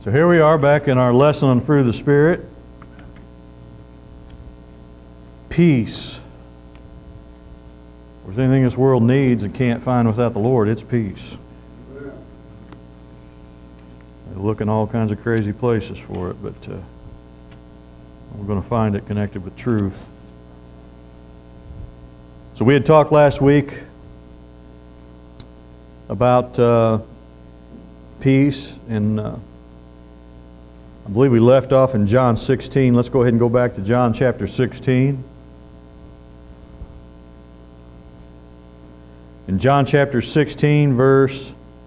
So here we are back in our lesson on fruit of the Spirit. Peace. If there's anything this world needs and can't find without the Lord, it's peace. They look in all kinds of crazy places for it, but we're going to find it connected with truth. So we had talked last week about peace, and I believe we left off in John 16. Let's go ahead and go back to John chapter 16. In John chapter 16, verse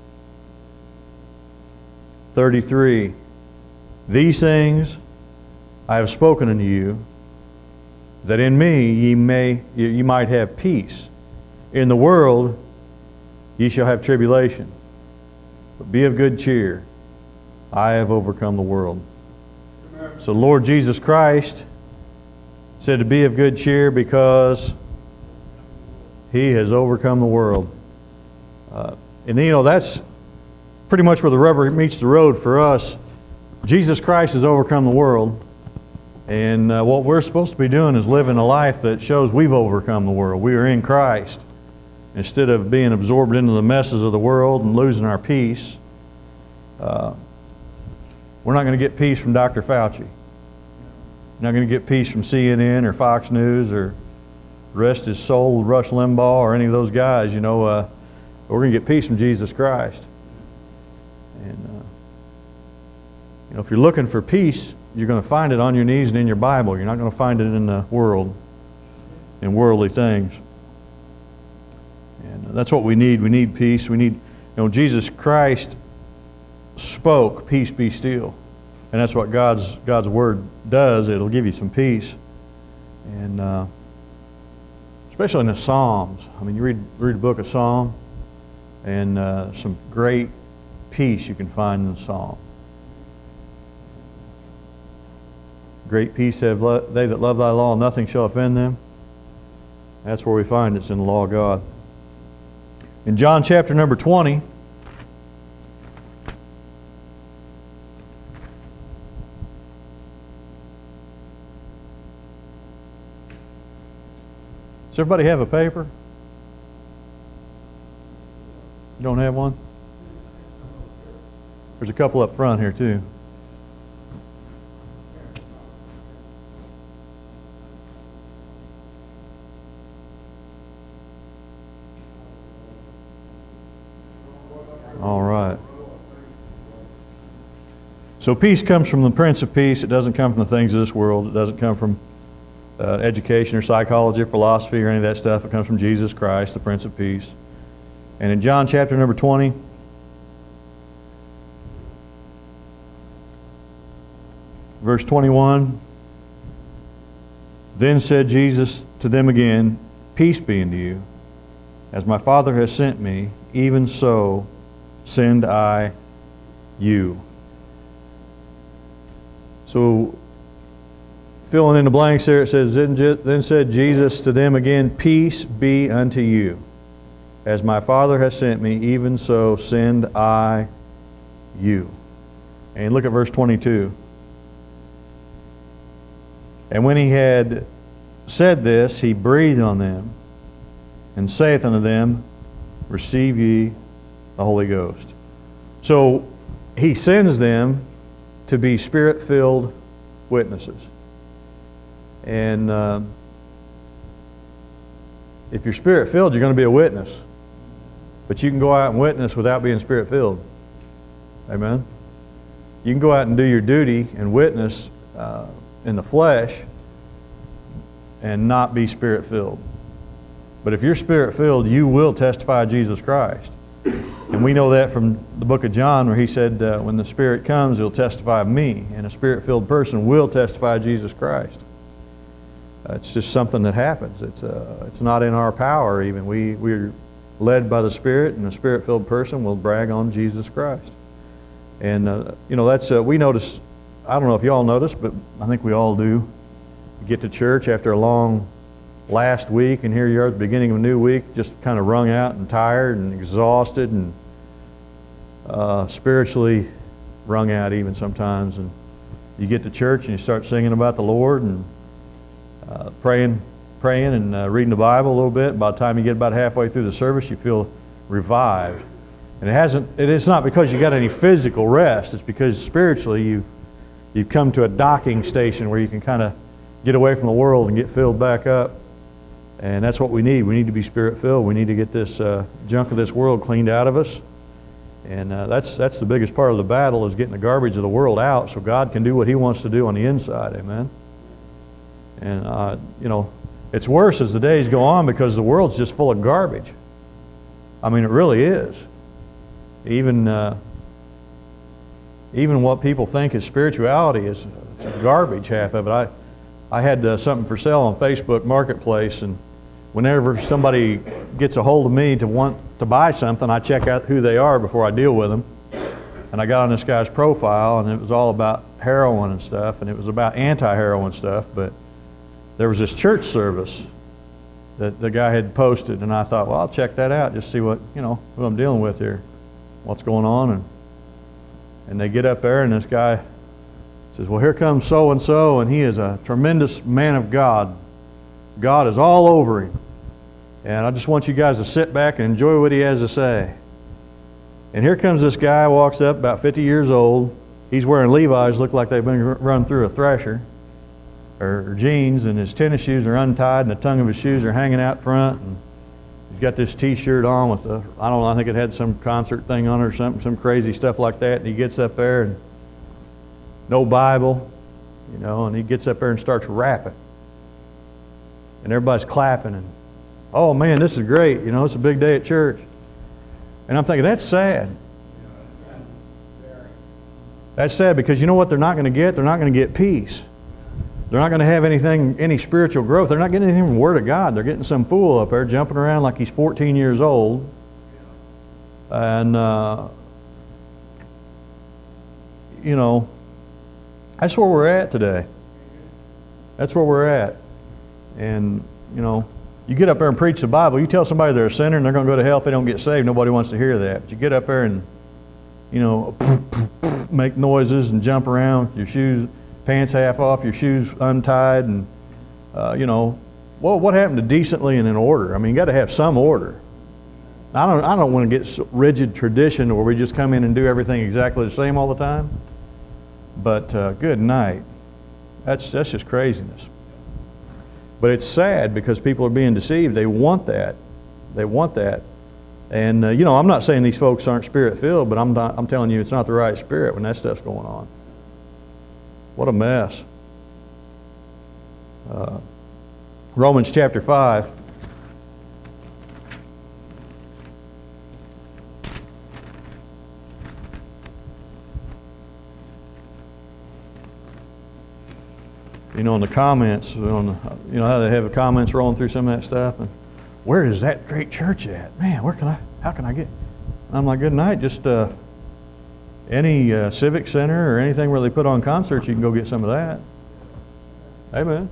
33, "These things I have spoken unto you, that in me ye might have peace. In the world ye shall have tribulation. But be of good cheer. I have overcome the world." So Lord Jesus Christ said to be of good cheer because He has overcome the world. And you know, that's pretty much where the rubber meets the road for us. Jesus Christ has overcome the world. And what we're supposed to be doing is living a life that shows we've overcome the world. We are in Christ. Instead of being absorbed into the messes of the world and losing our peace, we're not going to get peace from Dr. Fauci. We're not going to get peace from CNN or Fox News or rest his soul, Rush Limbaugh, or any of those guys. You know, we're going to get peace from Jesus Christ. And you know, if you're looking for peace, you're going to find it on your knees and in your Bible. You're not going to find it in the world, in worldly things. And that's what we need. We need peace. We need, you know, Jesus Christ spoke, "Peace be still." And that's what God's Word does. It'll give you some peace. And especially in the Psalms. I mean, you read the book of Psalm, and some great peace you can find in the Psalm. "Great peace have they that love thy law, and nothing shall offend them." That's where we find it's in the law of God. In John chapter number 20, does everybody have a paper? You don't have one? There's a couple up front here too. All right. So peace comes from the Prince of Peace. It doesn't come from the things of this world. It doesn't come from education or psychology or philosophy or any of that stuff. It comes from Jesus Christ, the Prince of Peace. And in John chapter number 20, verse 21, "Then said Jesus to them again, Peace be unto you. As my Father has sent me, even so send I you." So, filling in the blanks there, it says, "Then said Jesus to them again, Peace be unto you. As my Father has sent me, even so send I you." And look at verse 22. "And when he had said this, he breathed on them, and saith unto them, Receive ye the Holy Ghost." So he sends them to be Spirit-filled witnesses. And if you're Spirit-filled, you're going to be a witness. But you can go out and witness without being Spirit-filled. Amen? You can go out and do your duty and witness in the flesh and not be Spirit-filled. But if you're Spirit-filled, you will testify of Jesus Christ. And we know that from the book of John, where he said, when the Spirit comes, he'll testify of me. And a Spirit-filled person will testify of Jesus Christ. It's just something that happens. It's not in our power even. We're led by the Spirit, and a Spirit-filled person will brag on Jesus Christ. And you know, that's we notice. I don't know if you all notice, but I think we all do. You get to church after a long last week, and here you are at the beginning of a new week, just kind of wrung out and tired and exhausted and spiritually wrung out even sometimes. And you get to church and you start singing about the Lord and praying and reading the Bible a little bit. By the time you get about halfway through the service, you feel revived. And it's not because you got any physical rest. It's because spiritually you've come to a docking station where you can kind of get away from the world and get filled back up. And that's what we need. We need to be Spirit-filled. We need to get this junk of this world cleaned out of us. And that's the biggest part of the battle, is getting the garbage of the world out so God can do what He wants to do on the inside. Amen? And, it's worse as the days go on because the world's just full of garbage. I mean, it really is. Even what people think is spirituality is garbage, half of it. I had something for sale on Facebook Marketplace, and whenever somebody gets a hold of me to want to buy something, I check out who they are before I deal with them. And I got on this guy's profile, and it was all about heroin and stuff, and it was about anti-heroin stuff, but there was this church service that the guy had posted, and I thought, well, I'll check that out, just see what, who I'm dealing with here, what's going on. And they get up there, and this guy says, well, here comes so-and-so, and he is a tremendous man of God. God is all over him. And I just want you guys to sit back and enjoy what he has to say. And here comes this guy, walks up, about 50 years old. He's wearing Levi's, look like they've been run through a thresher, or jeans, and his tennis shoes are untied, and the tongue of his shoes are hanging out front. And he's got this T-shirt on with I think it had some concert thing on it or something, some crazy stuff like that. And he gets up there, and no Bible, and he gets up there and starts rapping. And everybody's clapping, and, oh man, this is great, it's a big day at church. And I'm thinking, that's sad. That's sad because you know what they're not going to get? They're not going to get peace. They're not going to have any spiritual growth. They're not getting anything from the Word of God. They're getting some fool up there jumping around like he's 14 years old. And, that's where we're at today. That's where we're at. And, you get up there and preach the Bible. You tell somebody they're a sinner and they're going to go to hell if they don't get saved. Nobody wants to hear that. But you get up there and, make noises and jump around with your shoes, pants half off, your shoes untied, and, what happened to decently and in order? I mean, you got to have some order. I don't want to get so rigid tradition where we just come in and do everything exactly the same all the time. But good night. That's just craziness. But it's sad because people are being deceived. They want that. They want that. And, I'm not saying these folks aren't Spirit-filled, but I'm telling you it's not the right spirit when that stuff's going on. What a mess. Romans chapter 5. In the comments, how they have the comments rolling through some of that stuff, and where is that great church at? Man, how can I get? And I'm like, good night, just any civic center or anything where they put on concerts, you can go get some of that. Amen.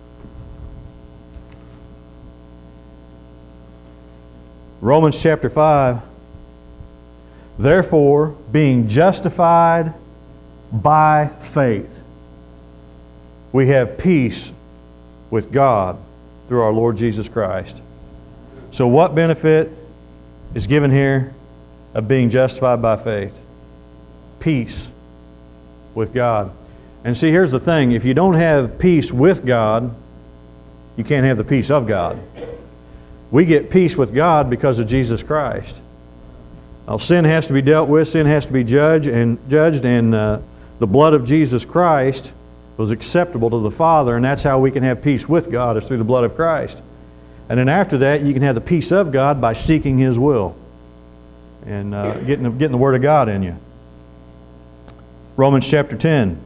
Romans chapter 5. Therefore, being justified by faith, we have peace with God through our Lord Jesus Christ. So what benefit is given here of being justified by faith? Peace with God. And see, here's the thing. If you don't have peace with God, you can't have the peace of God. We get peace with God because of Jesus Christ. Now, sin has to be dealt with. Sin has to be judged, and the blood of Jesus Christ was acceptable to the Father, and that's how we can have peace with God, is through the blood of Christ. And then after that, you can have the peace of God by seeking His will and getting the Word of God in you. Romans chapter 10.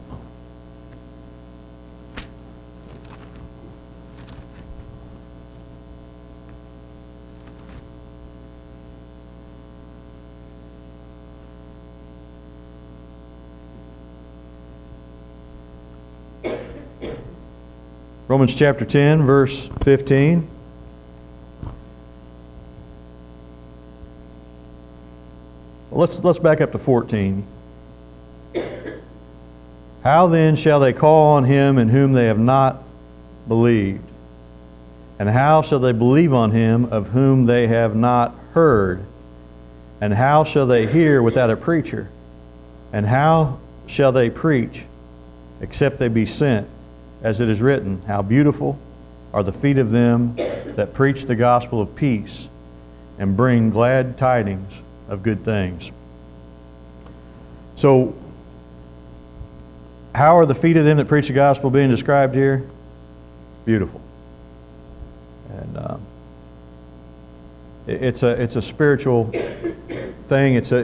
Romans chapter 10, verse 15. Well, let's back up to 14. How then shall they call on him in whom they have not believed? And how shall they believe on him of whom they have not heard? And how shall they hear without a preacher? And how shall they preach except they be sent? As it is written, how beautiful are the feet of them that preach the gospel of peace and bring glad tidings of good things. So, how are the feet of them that preach the gospel being described here? Beautiful. And it's a spiritual thing. It's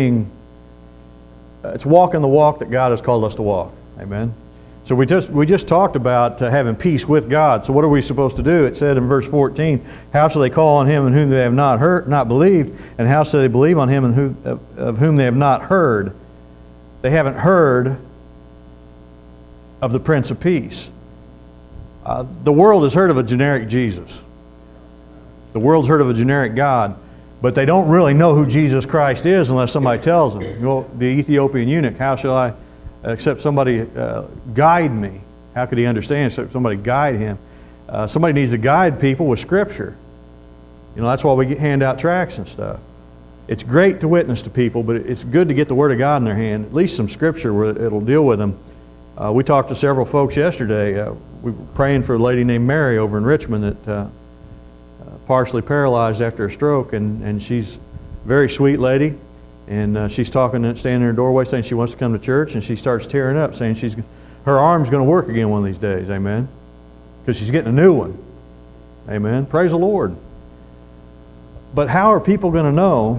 walking the walk that God has called us to walk. Amen. So we just talked about having peace with God. So what are we supposed to do? It said in verse 14, how shall they call on him in whom they have not believed, and how shall they believe on him of whom they have not heard? They haven't heard of the Prince of Peace. The world has heard of a generic Jesus. The world's heard of a generic God, but they don't really know who Jesus Christ is unless somebody tells them. Well, the Ethiopian eunuch, how shall I, except somebody guide me? How could he understand except somebody guide him? Somebody needs to guide people with Scripture. You know, that's why we hand out tracts and stuff. It's great to witness to people, but it's good to get the Word of God in their hand, at least some Scripture where it'll deal with them. We talked to several folks yesterday. We were praying for a lady named Mary over in Richmond that partially paralyzed after a stroke, and she's a very sweet lady, and she's standing in her doorway saying she wants to come to church, and she starts tearing up saying her arm's going to work again one of these days. Amen. Because she's getting a new one. Amen. Praise the Lord. But how are people going to know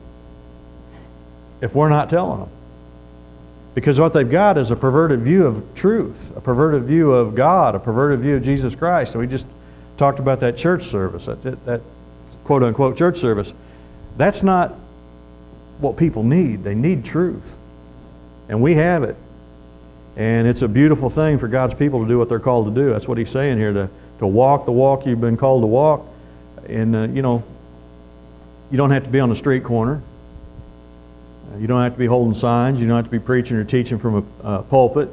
if we're not telling them? Because what they've got is a perverted view of truth, a perverted view of God, a perverted view of Jesus Christ. And we just talked about that church service, that quote-unquote church service. That's not what people need. They need truth. And we have it. And it's a beautiful thing for God's people to do what they're called to do. That's what he's saying here, to walk the walk you've been called to walk. And, you don't have to be on the street corner. You don't have to be holding signs. You don't have to be preaching or teaching from a pulpit.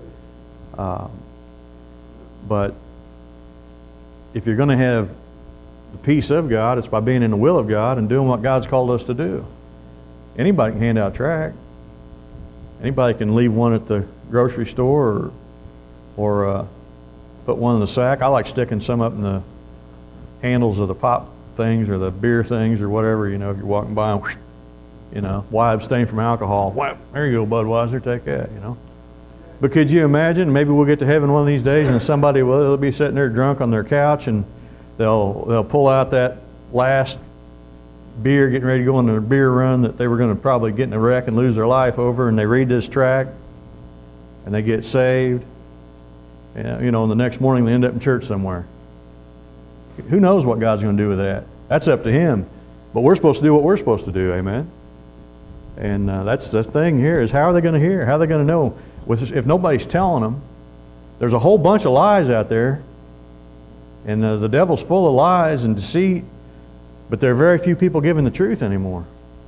But if you're going to have the peace of God, it's by being in the will of God and doing what God's called us to do. Anybody can hand out a tract. Anybody can leave one at the grocery store or put one in the sack. I like sticking some up in the handles of the pop things or the beer things or whatever, if you're walking by and, why abstain from alcohol? Whap, there you go, Budweiser, take that, But could you imagine, maybe we'll get to heaven one of these days and somebody will be sitting there drunk on their couch and they'll pull out that last beer, getting ready to go on their beer run that they were going to probably get in a wreck and lose their life over, and they read this tract and they get saved. And, the next morning they end up in church somewhere. Who knows what God's going to do with that? That's up to Him. But we're supposed to do what we're supposed to do, amen? And that's the thing here is how are they going to hear? How are they going to know? If nobody's telling them, there's a whole bunch of lies out there. And the devil's full of lies and deceit, but there are very few people giving the truth anymore.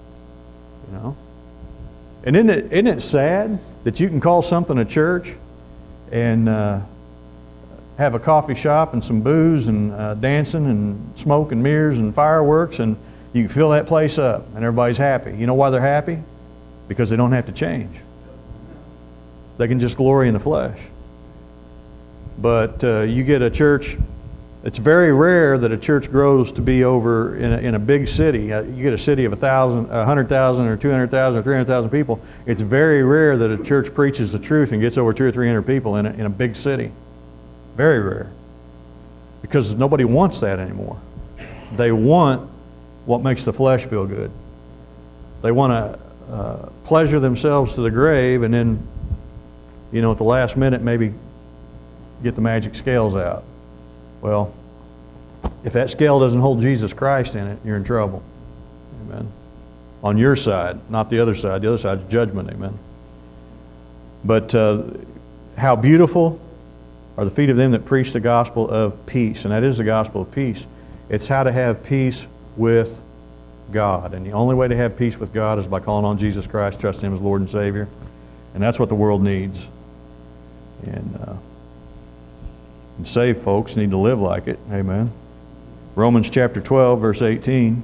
And isn't it sad that you can call something a church and have a coffee shop and some booze and dancing and smoke and mirrors and fireworks, and you can fill that place up and everybody's happy. You know why they're happy? Because they don't have to change. They can just glory in the flesh. But you get a church, it's very rare that a church grows to be over in a big city. You get a city of 100,000 or 200,000 or 300,000 people. It's very rare that a church preaches the truth and gets over 200 or 300 people in a big city. Very rare. Because nobody wants that anymore. They want what makes the flesh feel good. They want to pleasure themselves to the grave and then, at the last minute maybe get the magic scales out. Well, if that scale doesn't hold Jesus Christ in it, you're in trouble. Amen. On your side, not the other side. The other side's judgment. Amen. But how beautiful are the feet of them that preach the gospel of peace. And that is the gospel of peace. It's how to have peace with God. And the only way to have peace with God is by calling on Jesus Christ, trusting Him as Lord and Savior. And that's what the world needs. And saved folks need to live like it. Amen. Romans chapter 12, verse 18.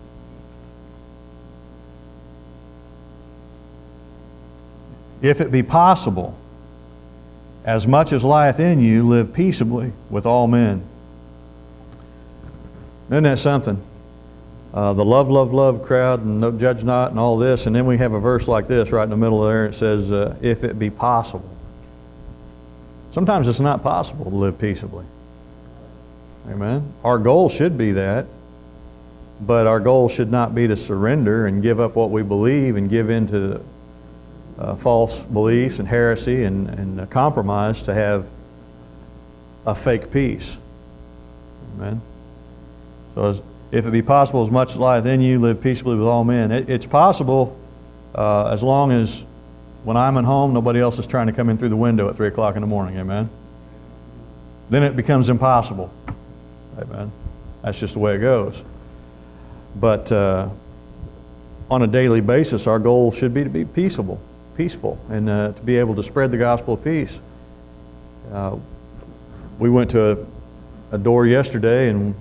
If it be possible, as much as lieth in you, live peaceably with all men. Isn't that something? The love, love, love crowd and no judge not and all this, and then we have a verse like this right in the middle there. It says, if it be possible. Sometimes it's not possible to live peaceably. Amen. Our goal should be that, but our goal should not be to surrender and give up what we believe and give in to false beliefs and heresy and compromise to have a fake peace. Amen. So if it be possible, as much as lieth in you, live peaceably with all men. It's possible as long as when I'm at home, nobody else is trying to come in through the window at 3 o'clock in the morning. Amen. Then it becomes impossible. Amen. That's just the way it goes. But on a daily basis, our goal should be to be peaceful, and to be able to spread the gospel of peace. We went to a door yesterday, and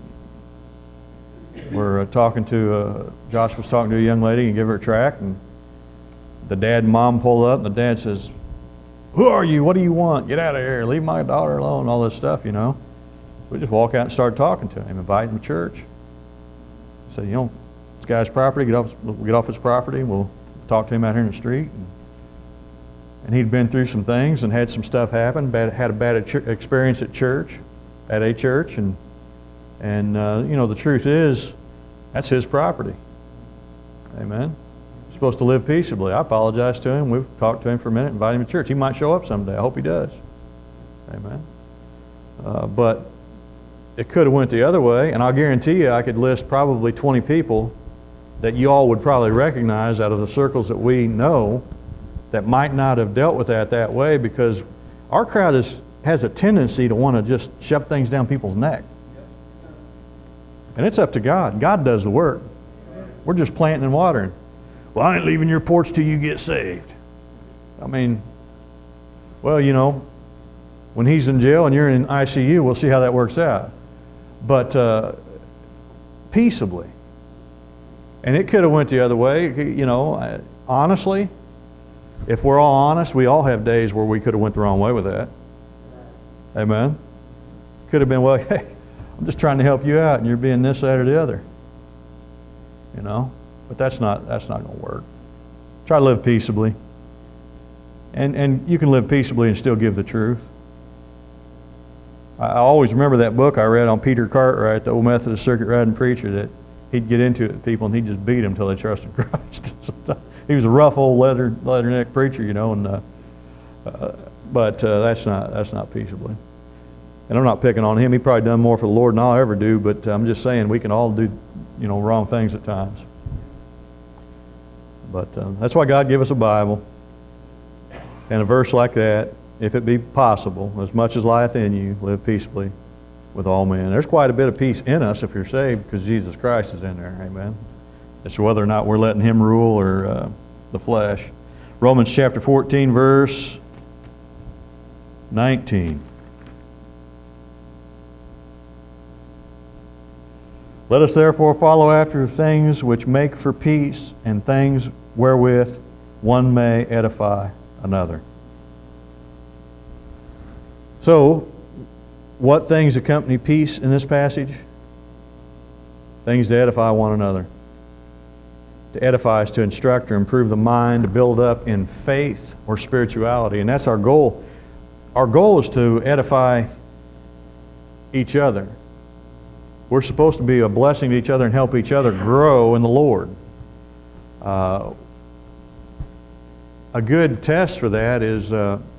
we're talking to, Josh was talking to a young lady and gave her a tract, and the dad and mom pulled up, and the dad says, "Who are you? What do you want? Get out of here. Leave my daughter alone," all this stuff, you know. We just walk out and start talking to him, invite him to church. Said, you know, this guy's property, get off his property. We'll talk to him out here in the street. And he'd been through some things and had some stuff happen, had a bad experience at church, at a church, and you know, the truth is, that's his property. Amen. He's supposed to live peaceably. I apologized to him. We've talked to him for a minute, invited him to church. He might show up someday. I hope he does. Amen. But it could have went the other way, and I'll guarantee you I could list probably 20 people that you all would probably recognize out of the circles that we know that might not have dealt with that way, because our crowd has a tendency to want to just shove things down people's neck. And it's up to God. God does the work. We're just planting and watering. Well, I ain't leaving your porch till you get saved. I mean, well, you know, when he's in jail and you're in ICU, we'll see how that works out. But peaceably. And it could have went the other way. You know, honestly, if we're all honest, we all have days where we could have went the wrong way with that. Amen. Could have been, well, hey, I'm just trying to help you out, and you're being this, that, or the other. You know, but that's not going to work. Try to live peaceably, and you can live peaceably and still give the truth. I always remember that book I read on Peter Cartwright, the old Methodist circuit riding preacher, that he'd get into it with people and he'd just beat them until they trusted Christ. He was a rough old leatherneck preacher, you know, and but that's not peaceably. And I'm not picking on him. He probably done more for the Lord than I'll ever do, but I'm just saying we can all do, you know, wrong things at times. But that's why God gave us a Bible and a verse like that. If it be possible, as much as lieth in you, live peaceably with all men. There's quite a bit of peace in us if you're saved, because Jesus Christ is in there. Amen. It's whether or not we're letting him rule or the flesh. Romans chapter 14, verse 19. Let us therefore follow after things which make for peace, and things wherewith one may edify another. So, what things accompany peace in this passage? Things to edify one another. To edify is to instruct or improve the mind, to build up in faith or spirituality, and that's our goal. Our goal is to edify each other. We're supposed to be a blessing to each other and help each other grow in the Lord. A good test for that is,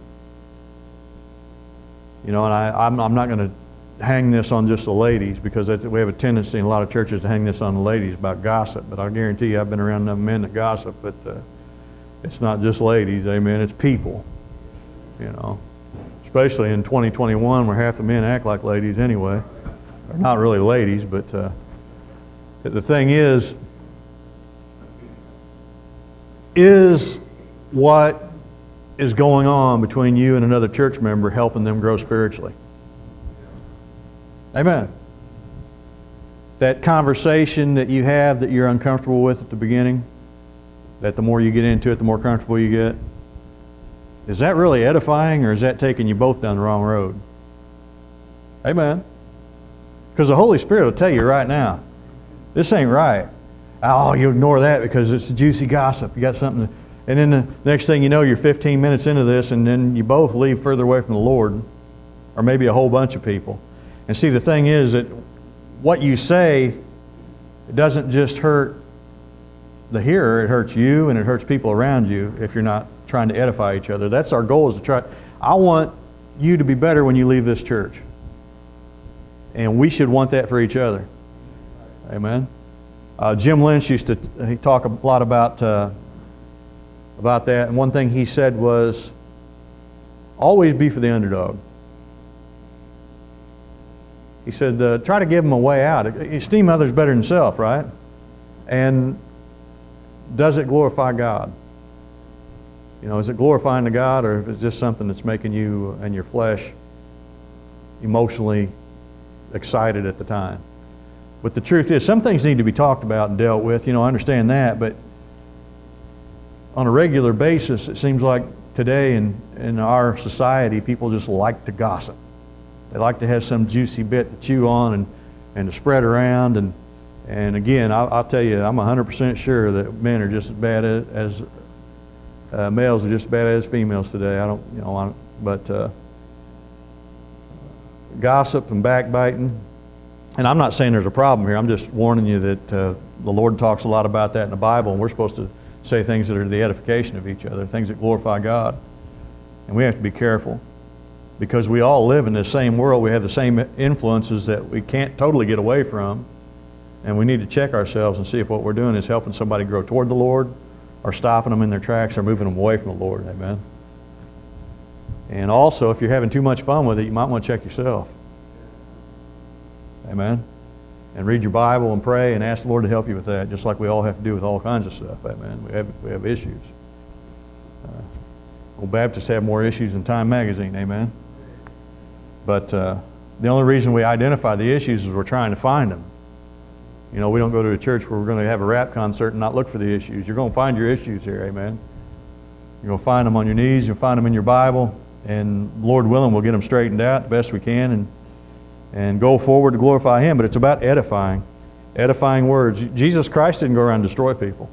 you know, and I'm not going to hang this on just the ladies, because we have a tendency in a lot of churches to hang this on the ladies about gossip. But I guarantee you, I've been around enough men that gossip, but it's not just ladies, amen, it's people, you know. Especially in 2021 where half the men act like ladies anyway. They're not really ladies, but the thing is what is going on between you and another church member, helping them grow spiritually. Amen. That conversation that you have that you're uncomfortable with at the beginning, that the more you get into it, the more comfortable you get, is that really edifying, or is that taking you both down the wrong road? Amen. Because the Holy Spirit will tell you right now, this ain't right. Oh, you ignore that because it's juicy gossip. You got something to, and then the next thing you know, you're 15 minutes into this, and then you both leave further away from the Lord, or maybe a whole bunch of people. And see, the thing is that what you say, it doesn't just hurt the hearer, it hurts you and it hurts people around you if you're not trying to edify each other. That's our goal, is to try. I want you to be better when you leave this church. And we should want that for each other. Amen. Jim Lynch used to talk a lot about that. And one thing he said was, always be for the underdog. He said, try to give them a way out. Esteem others better than self, right? And does it glorify God? You know, is it glorifying to God, or is it just something that's making you and your flesh emotionally excited at the time? But the truth is, some things need to be talked about and dealt with. You know, I understand that, but on a regular basis, it seems like today in our society, people just like to gossip. They like to have some juicy bit to chew on and to spread around. And again, I'll tell you, I'm 100% sure that men are just as bad as males are just as bad as females today. But gossip and backbiting. And I'm not saying there's a problem here. I'm just warning you that the Lord talks a lot about that in the Bible, and we're supposed to say things that are the edification of each other, things that glorify God. And we have to be careful, because we all live in the same world. We have the same influences that we can't totally get away from. And we need to check ourselves and see if what we're doing is helping somebody grow toward the Lord, or stopping them in their tracks, or moving them away from the Lord. Amen. And also, if you're having too much fun with it, you might want to check yourself. Amen. And read your Bible and pray and ask the Lord to help you with that, just like we all have to do with all kinds of stuff. Amen. We have issues. Well, Baptists have more issues than Time Magazine. Amen. But the only reason we identify the issues is we're trying to find them. You know, we don't go to a church where we're going to have a rap concert and not look for the issues. You're going to find your issues here. Amen. You're going to find them on your knees. You'll find them in your Bible. And Lord willing, we'll get them straightened out the best we can and go forward to glorify Him. But it's about edifying words. Jesus Christ didn't go around and destroy people.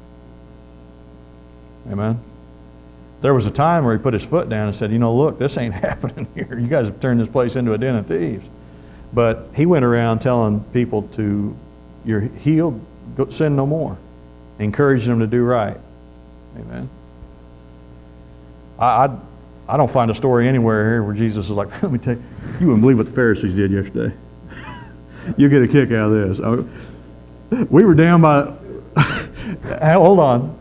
Amen. There was a time where He put His foot down and said, you know, look, this ain't happening here. You guys have turned this place into a den of thieves. But He went around telling people to, you're healed, go, sin no more. Encouraging them to do right. Amen. I don't find a story anywhere here where Jesus is like, let me tell you, you wouldn't believe what the Pharisees did yesterday. You'll get a kick out of this. We were down by, hold on,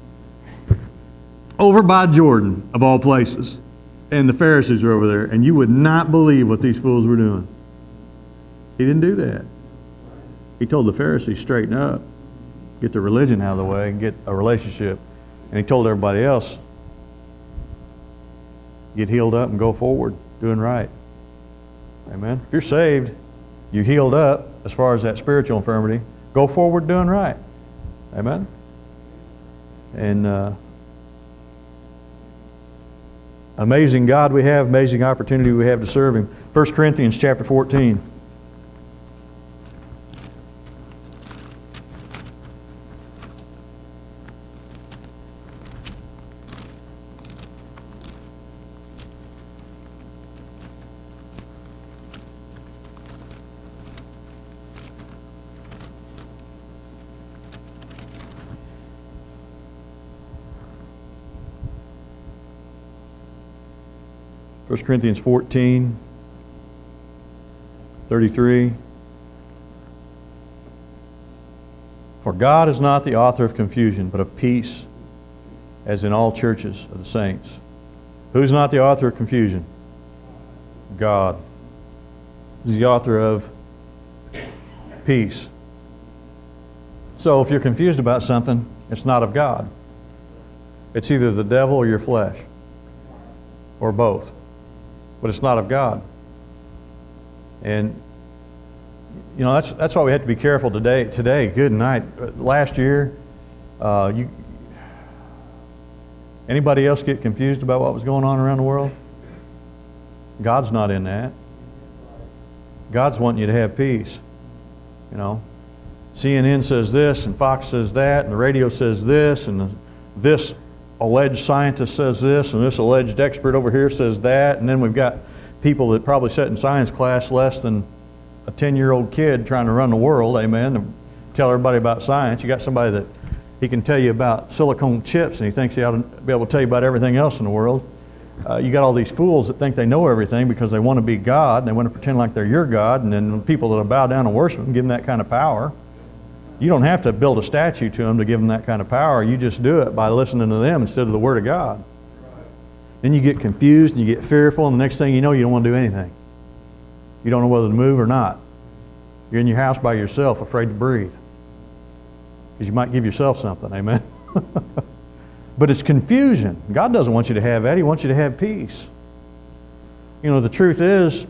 over by Jordan, of all places, and the Pharisees were over there, and you would not believe what these fools were doing. He didn't do that. He told the Pharisees, straighten up, get the religion out of the way, and get a relationship. And He told everybody else, get healed up and go forward, doing right. Amen. If you're saved, you're healed up as far as that spiritual infirmity, go forward doing right. Amen. And amazing God we have, amazing opportunity we have to serve Him. 1 Corinthians chapter 14. 1 Corinthians 14, 33. For God is not the author of confusion, but of peace, as in all churches of the saints. Who's not the author of confusion? God. He's the author of peace. So if you're confused about something, it's not of God. It's either the devil or your flesh. or both. But it's not of God. And that's why we have to be careful today. Good night. Last year, anybody else get confused about what was going on around the world? God's not in that. God's wanting you to have peace. CNN says this, and Fox says that, and the radio says this, and this alleged scientist says this, and this alleged expert over here says that, and then we've got people that probably sat in science class less than a 10-year-old kid trying to run the world, amen, and tell everybody about science. You got somebody that he can tell you about silicone chips, and he thinks he ought to be able to tell you about everything else in the world. You got all these fools that think they know everything because they want to be God, and they want to pretend like they're your God, and then people that bow down and worship them give them that kind of power. You don't have to build a statue to them to give them that kind of power. You just do it by listening to them instead of the Word of God. Then you get confused and you get fearful, and the next thing you know, you don't want to do anything. You don't know whether to move or not. You're in your house by yourself, afraid to breathe. Because you might give yourself something, amen? But it's confusion. God doesn't want you to have that. He wants you to have peace. The truth is,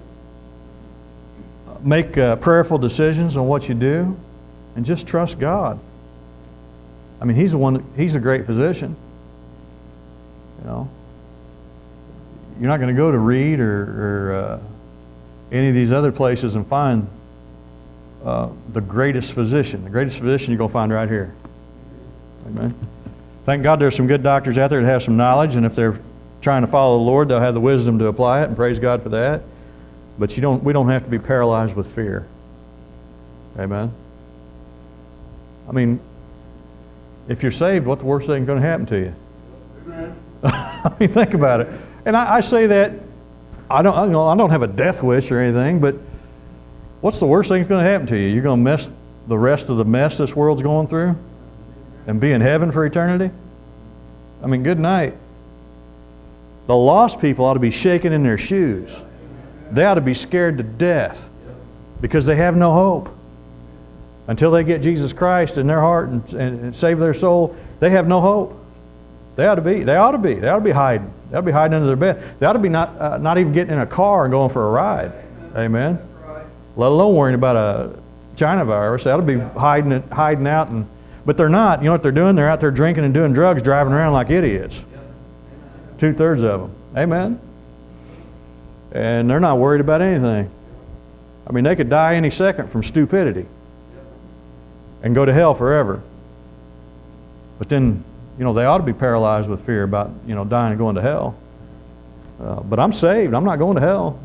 make prayerful decisions on what you do, and just trust God. I mean, He's a great physician. You're not going to go to Reed or any of these other places and find the greatest physician. The greatest physician you're going to find right here. Amen. Thank God there's some good doctors out there that have some knowledge, and if they're trying to follow the Lord, they'll have the wisdom to apply it, and praise God for that. But we don't have to be paralyzed with fear. Amen. I mean, if you're saved, what's the worst thing going to happen to you? Amen. I mean, think about it. And I say that I don't have a death wish or anything, but what's the worst thing that's going to happen to you? You're going to miss the rest of the mess this world's going through and be in heaven for eternity? I mean, good night. The lost people ought to be shaking in their shoes. They ought to be scared to death because they have no hope. Until they get Jesus Christ in their heart and save their soul, they have no hope. They ought to be hiding. They ought to be hiding under their bed. They ought to be not even getting in a car and going for a ride. Amen. Let alone worrying about a China virus. They ought to be hiding out. But they're not. You know what they're doing? They're out there drinking and doing drugs, driving around like idiots. 2/3 of them. Amen. And they're not worried about anything. I mean, they could die any second from stupidity and go to hell forever. But then, they ought to be paralyzed with fear about, dying and going to hell. But I'm saved. I'm not going to hell.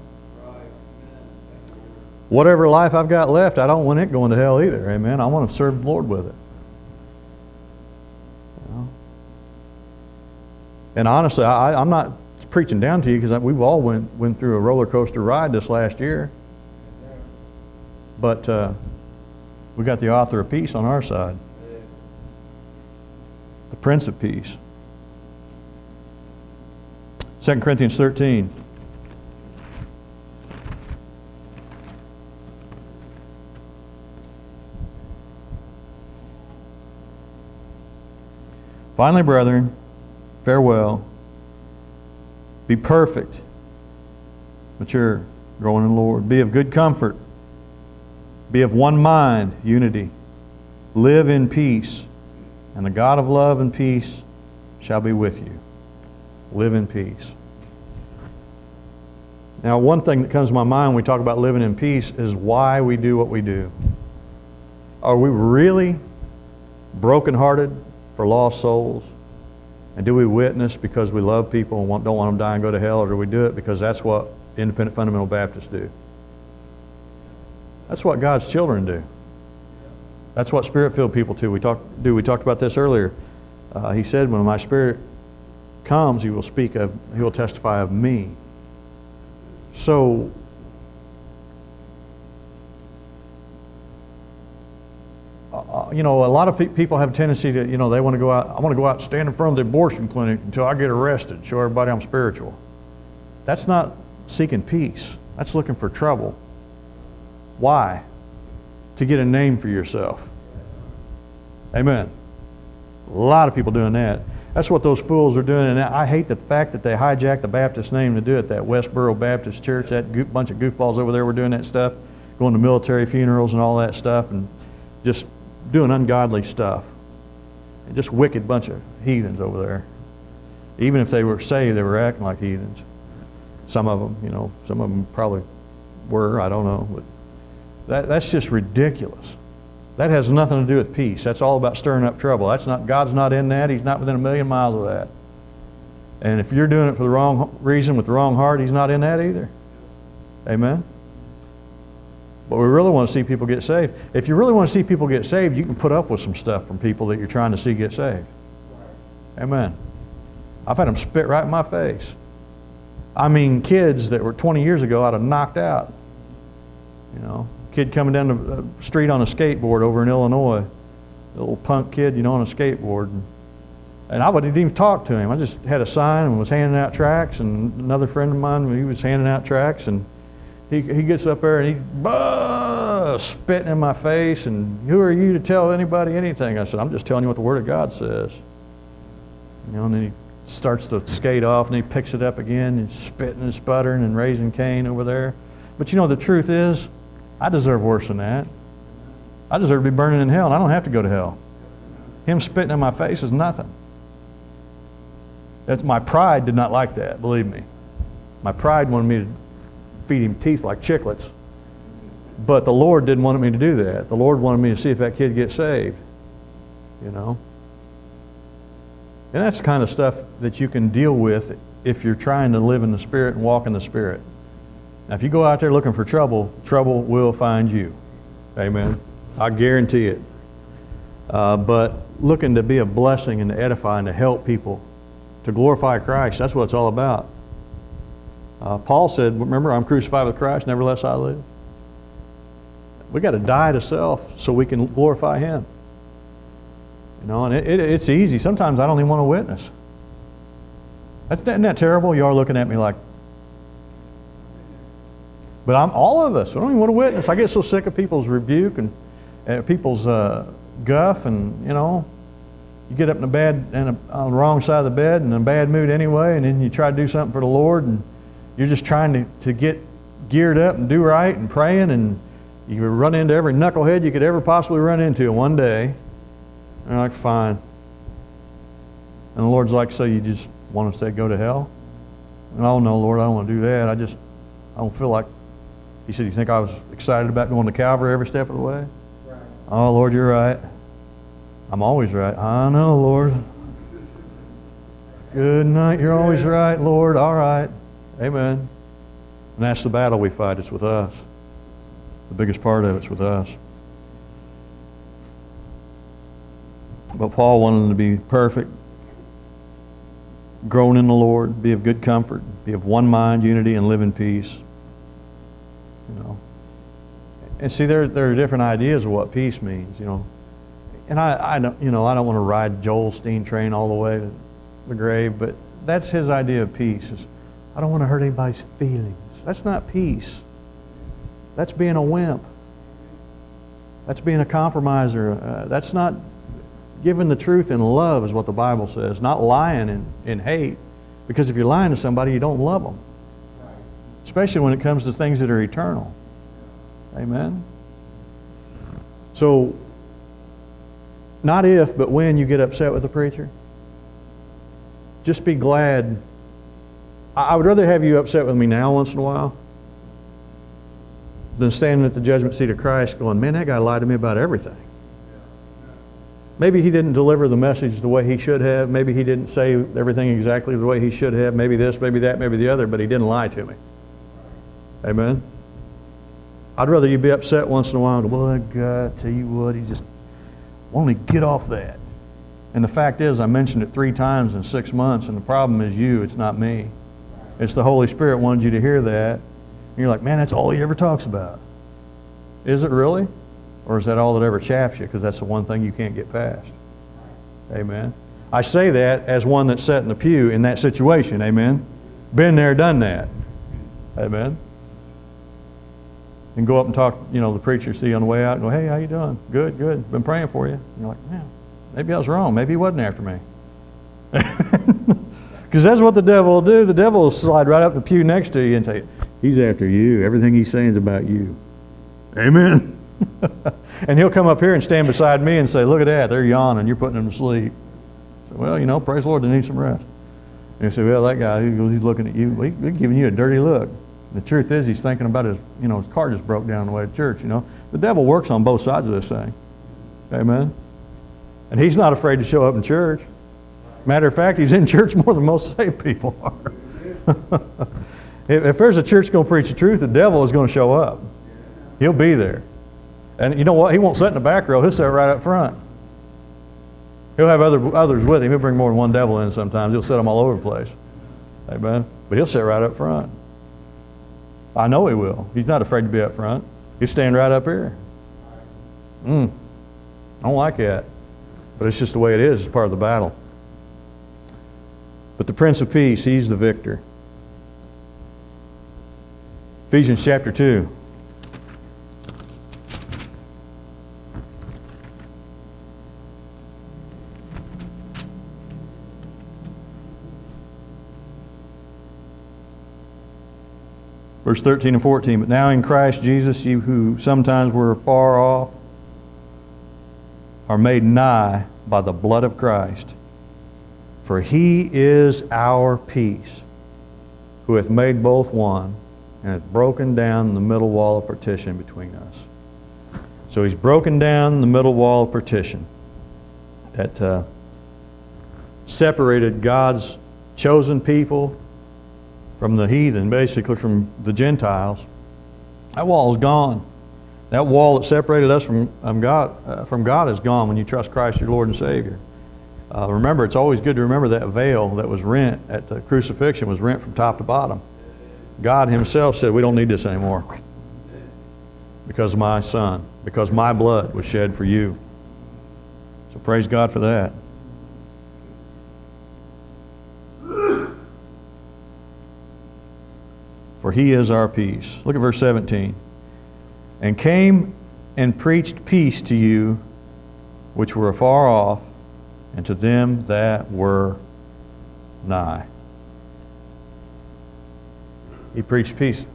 Whatever life I've got left, I don't want it going to hell either. Amen. I want to serve the Lord with it. And honestly, I'm not preaching down to you because we've all went through a roller coaster ride this last year. But we got the author of peace on our side. The Prince of Peace. 2 Corinthians 13. Finally, brethren, farewell. Be perfect, mature, growing in the Lord. Be of good comfort. Be of one mind, unity. Live in peace, and the God of love and peace shall be with you. Live in peace. Now, one thing that comes to my mind when we talk about living in peace is why we do what we do. Are we really brokenhearted for lost souls? And do we witness because we love people and don't want them to die and go to hell, or do we do it because that's what independent fundamental Baptists do? That's what God's children do. That's what Spirit-filled people do. We talked about this earlier. He said, when my Spirit comes, He will testify of me. So, a lot of people have a tendency to, they want to go out. I want to go out and stand in front of the abortion clinic until I get arrested, show everybody I'm spiritual. That's not seeking peace. That's looking for trouble. Why? To get a name for yourself. Amen. A lot of people doing that. That's what those fools are doing, and I hate the fact that they hijacked the Baptist name to do it. That Westboro Baptist Church, that bunch of goofballs over there were doing that stuff, going to military funerals and all that stuff, and just doing ungodly stuff. And just wicked bunch of heathens over there. Even if they were saved, they were acting like heathens. Some of them, some of them probably were, I don't know. But that's just ridiculous. That has nothing to do with peace. That's all about stirring up trouble. God's not in that. He's not within a million miles of that. And if you're doing it for the wrong reason with the wrong heart, He's not in that either. Amen? But we really want to see people get saved. If you really want to see people get saved, you can put up with some stuff from people that you're trying to see get saved. Amen. I've had them spit right in my face. I mean, kids that were 20 years ago I'd have knocked out. Kid coming down the street on a skateboard over in Illinois, a little punk kid, on a skateboard. And I wouldn't even talk to him. I just had a sign and was handing out tracts, and another friend of mine, he was handing out tracts, and he gets up there and he's spitting in my face, and who are you to tell anybody anything? I said, I'm just telling you what the Word of God says. And then he starts to skate off, and he picks it up again, and spitting and sputtering and raising Cain over there. But the truth is, I deserve worse than that. I deserve to be burning in hell, and I don't have to go to hell. Him spitting in my face is nothing. My pride did not like that, believe me. My pride wanted me to feed him teeth like chiclets. But the Lord didn't want me to do that. The Lord wanted me to see if that kid gets saved. And that's the kind of stuff that you can deal with if you're trying to live in the Spirit and walk in the Spirit. Now, if you go out there looking for trouble, trouble will find you. Amen. I guarantee it. But looking to be a blessing and to edify and to help people, to glorify Christ, that's what it's all about. Paul said, remember, I'm crucified with Christ, nevertheless I live. We got to die to self so we can glorify Him. And it's easy. Sometimes I don't even want to witness. Isn't that terrible? You are looking at me like, but all of us, I don't even want to witness. I get so sick of people's rebuke and people's guff, and you get up on the wrong side of the bed and in a bad mood anyway, and then you try to do something for the Lord, and you're just trying to get geared up and do right and praying, and you run into every knucklehead you could ever possibly run into in one day. And you're like, fine. And the Lord's like, so you just want to say go to hell? And oh no, Lord, I don't want to do that. I don't feel like. He said, you think I was excited about going to Calvary every step of the way? Right. Oh, Lord, you're right. I'm always right. I know, Lord. Good night. You're always right, Lord. All right. Amen. And that's the battle we fight. It's with us. The biggest part of it's with us. But Paul wanted them to be perfect, grown in the Lord, be of good comfort, be of one mind, unity, and live in peace. And see, there are different ideas of what peace means, And I don't want to ride Joel Osteen train all the way to the grave, but that's his idea of peace. Is I don't want to hurt anybody's feelings. That's not peace. That's being a wimp. That's being a compromiser. That's not giving the truth in love, is what the Bible says. Not lying in hate, because if you're lying to somebody, you don't love them. Especially when it comes to things that are eternal. Amen? So, not if, but when you get upset with a preacher, just be glad. I would rather have you upset with me now once in a while than standing at the judgment seat of Christ going, man, that guy lied to me about everything. Maybe he didn't deliver the message the way he should have. Maybe he didn't say everything exactly the way he should have. Maybe this, maybe that, maybe the other, but he didn't lie to me. Amen? I'd rather you be upset once in a while and go, well, God, tell you what, he just wanted to get off that. And the fact is, I mentioned it 3 times in 6 months, and the problem is you, it's not me. It's the Holy Spirit wanted you to hear that. And you're like, man, that's all he ever talks about. Is it really? Or is that all that ever chaps you? Because that's the one thing you can't get past. Amen. I say that as one that's sat in the pew in that situation. Amen. Been there, done that. Amen. And go up and talk, the preacher, see you on the way out, and go, hey, how you doing? Good, good. Been praying for you. And you're like, man, maybe I was wrong. Maybe he wasn't after me. Because that's what the devil will do. The devil will slide right up the pew next to you and say, he's after you. Everything he's saying is about you. Amen. And he'll come up here and stand beside me and say, look at that, they're yawning, you're putting them to sleep. So, well, praise the Lord, they need some rest. And you say, well, that guy, he's looking at you, he's giving you a dirty look. The truth is, he's thinking about his car just broke down on the way to church, The devil works on both sides of this thing. Amen. And he's not afraid to show up in church. Matter of fact, he's in church more than most saved people are. If there's a church going to preach the truth, the devil is going to show up. He'll be there. And you know what? He won't sit in the back row. He'll sit right up front. He'll have others with him. He'll bring more than one devil in sometimes. He'll set them all over the place. Amen. But he'll sit right up front. I know he will. He's not afraid to be up front. He'll stand right up here. I don't like that. But it's just the way it is. It's part of the battle. But the Prince of Peace, he's the victor. Ephesians chapter 2. Verse 13 and 14, but now in Christ Jesus, you who sometimes were far off are made nigh by the blood of Christ. For he is our peace, who hath made both one, and hath broken down the middle wall of partition between us. So he's broken down the middle wall of partition that separated God's chosen people from the heathen, basically from the Gentiles. That wall is gone. That wall that separated us from God is gone when you trust Christ your Lord and Savior. Remember, it's always good to remember that veil that was rent at the crucifixion was rent from top to bottom. God himself said, we don't need this anymore because of my Son, because my blood was shed for you. So praise God for that. For he is our peace. Look at verse 17. And came and preached peace to you which were afar off, and to them that were nigh. He preached peace.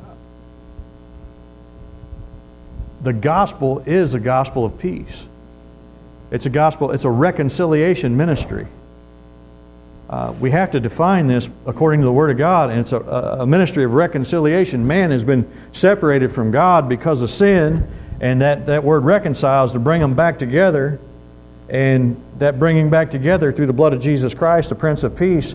The gospel is a gospel of peace. It's a gospel, it's a reconciliation ministry. We have to define this according to the Word of God, and it's a ministry of reconciliation. Man has been separated from God because of sin, and that word reconciles to bring them back together, and that bringing back together through the blood of Jesus Christ, the Prince of Peace,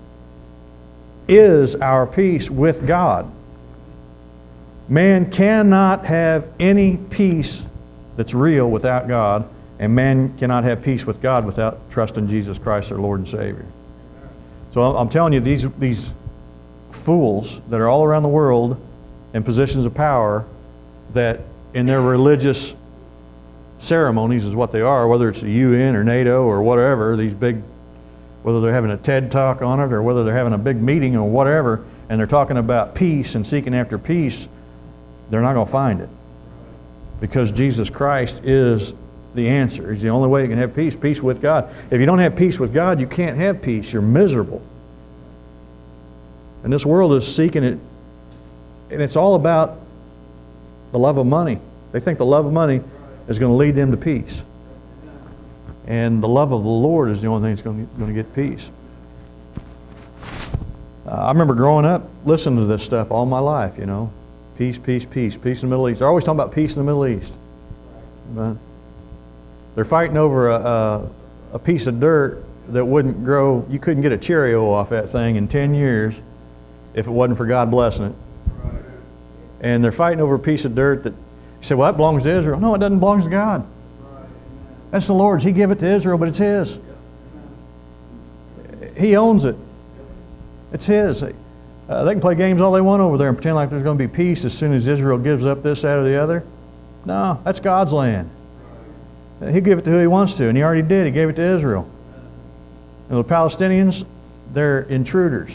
is our peace with God. Man cannot have any peace that's real without God, and man cannot have peace with God without trusting Jesus Christ, our Lord and Savior. So I'm telling you, these fools that are all around the world in positions of power, that in their religious ceremonies is what they are, whether it's the UN or NATO or whatever, these big, whether they're having a TED talk on it or whether they're having a big meeting or whatever, and they're talking about peace and seeking after peace, they're not going to find it. Because Jesus Christ is the answer. He's the only way you can have peace, peace with God. If you don't have peace with God, you can't have peace. You're miserable. And this world is seeking it, and it's all about the love of money. They think the love of money is going to lead them to peace. And the love of the Lord is the only thing that's going to get peace. I remember growing up listening to this stuff all my life, Peace, peace, peace. Peace in the Middle East. They're always talking about peace in the Middle East. But they're fighting over a piece of dirt that wouldn't grow. You couldn't get a Cheerio off that thing in 10 years if it wasn't for God blessing it. And they're fighting over a piece of dirt that, you say, well, that belongs to Israel. No, it doesn't belong to God. That's the Lord's. He gave it to Israel, but it's His. He owns it. It's His. They can play games all they want over there and pretend like there's going to be peace as soon as Israel gives up this, that, or the other. No, that's God's land. He'll give it to who He wants to, and He already did. He gave it to Israel. And the Palestinians, they're intruders.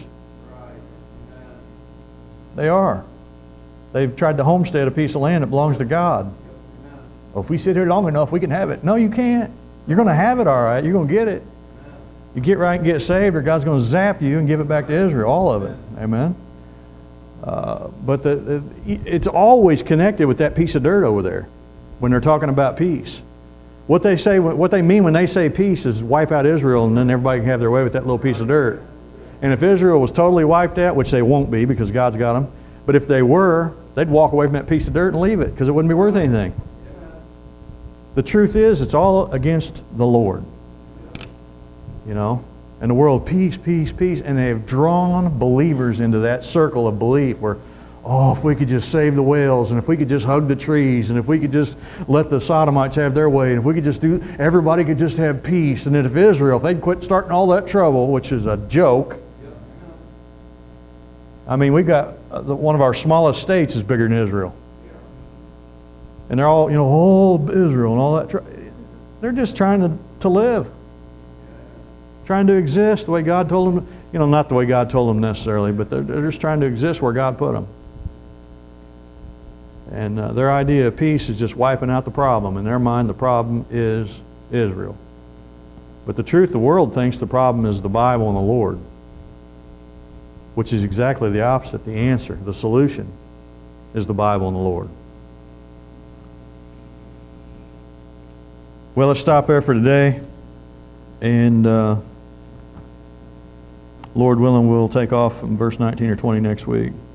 They are. They've tried to homestead a piece of land that belongs to God. Well, if we sit here long enough, we can have it. No, you can't. You're going to have it all right. You're going to get it. You get right and get saved, or God's going to zap you and give it back to Israel, all of it. Amen? But it's always connected with that piece of dirt over there when they're talking about peace. What they mean when they say peace is wipe out Israel and then everybody can have their way with that little piece of dirt. And if Israel was totally wiped out, which they won't be because God's got them, but if they were, they'd walk away from that piece of dirt and leave it because it wouldn't be worth anything. The truth is, it's all against the Lord. You know? And the world, peace, peace, peace. And they have drawn believers into that circle of belief where, oh, if we could just save the whales, and if we could just hug the trees, and if we could just let the Sodomites have their way, and if we could just everybody could just have peace. And then if they'd quit starting all that trouble, which is a joke. I mean, we got, one of our smallest states is bigger than Israel. And they're all, oh, Israel and all that. They're just trying to live. Trying to exist the way God told them, not the way God told them necessarily, but they're just trying to exist where God put them. And their idea of peace is just wiping out the problem. In their mind, the problem is Israel. But the truth, the world thinks the problem is the Bible and the Lord, which is exactly the opposite. The answer, the solution, is the Bible and the Lord. Well, let's stop there for today. And Lord willing, we'll take off from verse 19 or 20 next week.